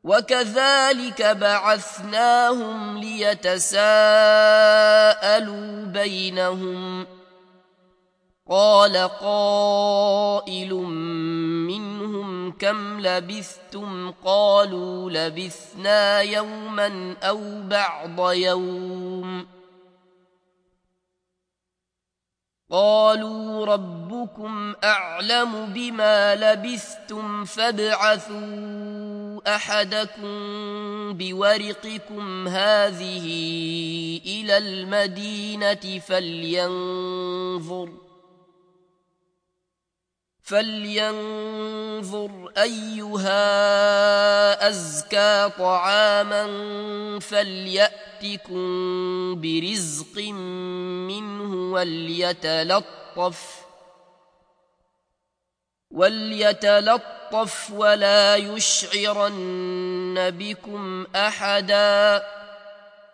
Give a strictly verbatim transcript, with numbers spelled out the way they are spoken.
وكذلك بعثناهم ليتساءلوا بينهم قال قائل منهم كم لبثتم قالوا لبثنا يوما أو بعض يوم قالوا ربكم أعلم بما لبثتم فابعثوا أحدكم بورقكم هذه إلى المدينة فلينظر فلينظر أيها أزكى طعاما فليأتكم برزق منه وليتلطف وليتلطف ولا يشعرن بكم أحدا